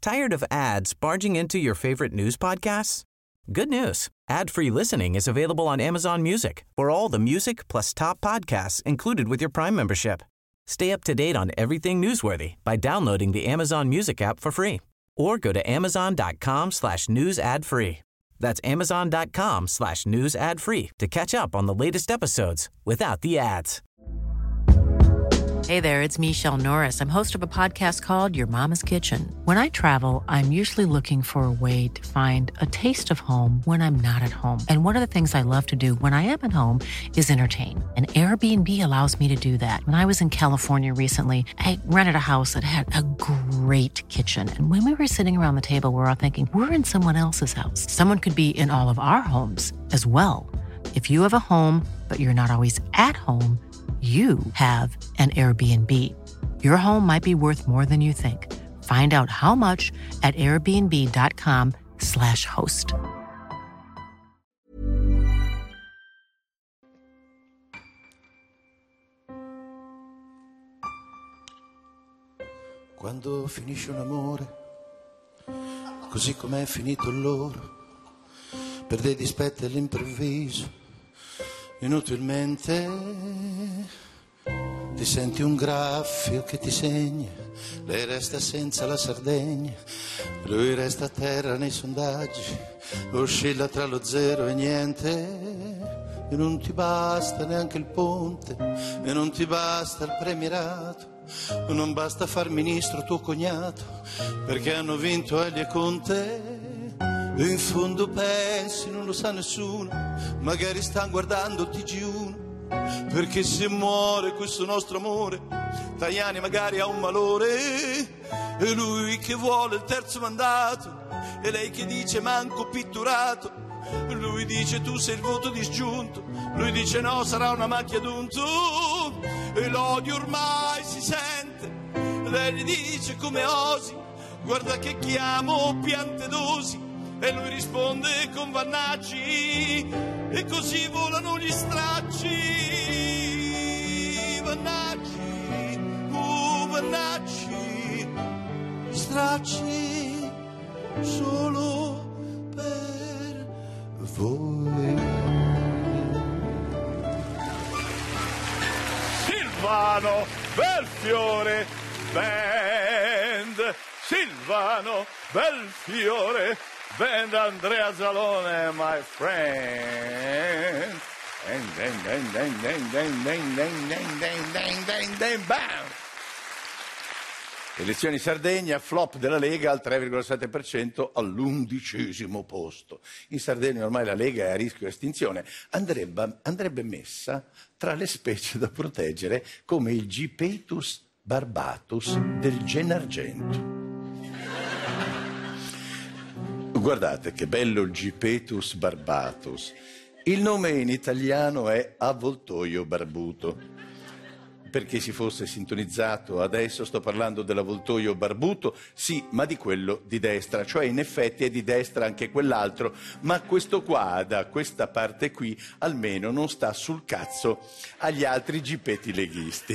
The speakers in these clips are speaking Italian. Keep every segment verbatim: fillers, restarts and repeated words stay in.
Tired of ads barging into your favorite news podcasts? Good news. Ad-free listening is available on Amazon Music for all the music plus top podcasts included with your Prime membership. Stay up to date on everything newsworthy by downloading the Amazon Music app for free or go to amazon.com slash news ad free. That's amazon.com slash news ad free to catch up on the latest episodes without the ads. Hey there, it's Michelle Norris. I'm host of a podcast called Your Mama's Kitchen. When I travel, I'm usually looking for a way to find a taste of home when I'm not at home. And one of the things I love to do when I am at home is entertain. And Airbnb allows me to do that. When I was in California recently, I rented a house that had a great kitchen. And when we were sitting around the table, we were all thinking, we're in someone else's house. Someone could be in all of our homes as well. If you have a home, but you're not always at home, you have an Airbnb. Your home might be worth more than you think. Find out how much at airbnb.com slash host. Quando finisce un amore, così com'è finito loro, per dei dispetti all'improvviso, inutilmente ti senti un graffio che ti segna, lei resta senza la Sardegna, lui resta a terra nei sondaggi, oscilla tra lo zero e niente, e non ti basta neanche il ponte, e non ti basta il premierato, non basta far ministro tuo cognato, perché hanno vinto Elio e Conte. E in fondo pensi, non lo sa nessuno, magari stanno guardando T G uno, perché se muore questo nostro amore, Tajani magari ha un malore, e lui che vuole il terzo mandato, e lei che dice manco pitturato, lui dice tu sei il voto disgiunto, lui dice no, sarà una macchia d'unto, e l'odio ormai si sente, lei gli dice come osi, guarda che chiamo Piantedosi, e lui risponde con Vannacci, e così volano gli stracci. Vannacci, uh, Vannacci, stracci solo per voi. Silvano Belfiore Band, Silvano Belfiore Band, Andrea Zalone, my friend. Dang, dang, dang, dang, dang, dang, dang, dang, dang, dang, dang, dang, dang, bam! Elezioni Sardegna, flop della Lega al tre virgola sette per cento all'undicesimo posto. In Sardegna ormai la Lega è a rischio estinzione. Andrebbe, andrebbe messa tra le specie da proteggere come il Gipetus barbatus del Gennargentu. Guardate che bello il Gipetus barbatus. Il nome in italiano è avvoltoio barbuto. Per chi si fosse sintonizzato, adesso sto parlando dell'avvoltoio barbuto, sì, ma di quello di destra, cioè in effetti è di destra anche quell'altro, ma questo qua, da questa parte qui, almeno non sta sul cazzo agli altri gipetti leghisti.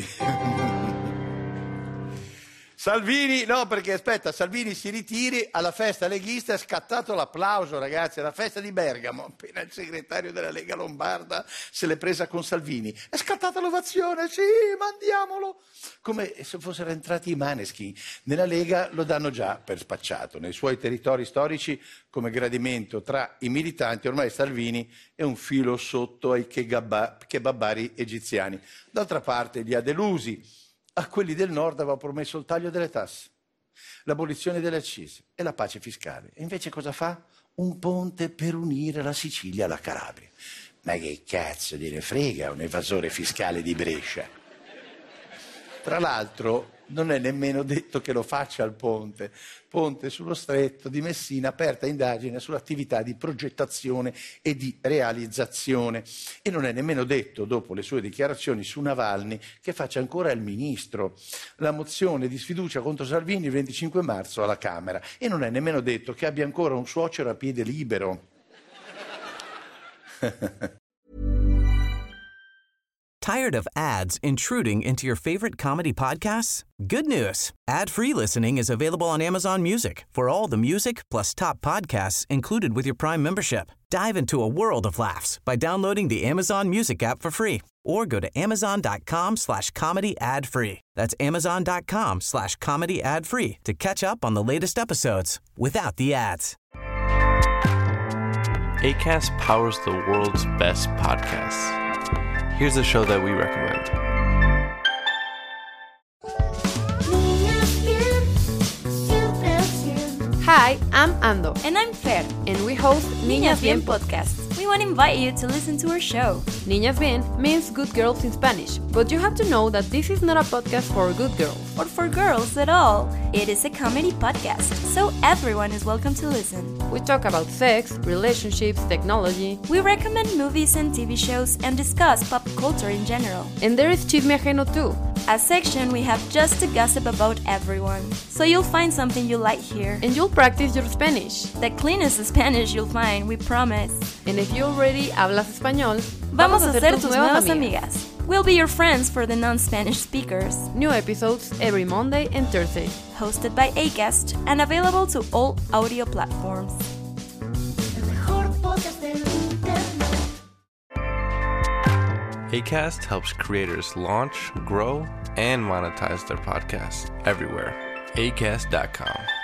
Salvini, no, perché aspetta, Salvini si ritiri, alla festa leghista è scattato l'applauso, ragazzi, alla festa di Bergamo, appena il segretario della Lega Lombarda se l'è presa con Salvini, è scattata l'ovazione, sì, mandiamolo, come se fossero entrati i Maneskin. Nella Lega lo danno già per spacciato, nei suoi territori storici come gradimento tra i militanti, ormai Salvini è un filo sotto ai kebabari egiziani. D'altra parte li ha delusi. A quelli del nord aveva promesso il taglio delle tasse, l'abolizione delle accise e la pace fiscale. E invece cosa fa? Un ponte per unire la Sicilia alla Calabria. Ma che cazzo gliene frega un evasore fiscale di Brescia? Tra l'altro non è nemmeno detto che lo faccia al ponte. Ponte sullo stretto di Messina, aperta indagine sull'attività di progettazione e di realizzazione. E non è nemmeno detto, dopo le sue dichiarazioni su Navalny, che faccia ancora il ministro. La mozione di sfiducia contro Salvini il venticinque marzo alla Camera. E non è nemmeno detto che abbia ancora un suocero a piede libero. Tired of ads intruding into your favorite comedy podcasts? Good news. Ad-free listening is available on Amazon Music for all the music plus top podcasts included with your Prime membership. Dive into a world of laughs by downloading the Amazon Music app for free or go to amazon.com slash comedy ad free. That's amazon.com slash comedy ad free to catch up on the latest episodes without the ads. Acast powers the world's best podcasts. Here's a show that we recommend. Hi, I'm Ando. And I'm Fer. And we host Niñas Bien podcast. We want to invite you to listen to our show. Niñas Bien means good girls in Spanish, but you have to know that this is not a podcast for good girls. Or for girls at all. It is a comedy podcast, so everyone is welcome to listen. We talk about sex, relationships, technology. We recommend movies and T V shows and discuss pop culture in general. And there is Chisme Ajeno too. A section we have just to gossip about everyone. So you'll find something you like here. And you'll practice your Spanish. The cleanest Spanish you'll find, we promise. And if you already hablas español, vamos a ser tus nuevas amigas. We'll be your friends for the non-Spanish speakers. New episodes every Monday and Thursday. Hosted by Acast and available to all audio platforms. Acast helps creators launch, grow, and monetize their podcasts everywhere. acast dot com.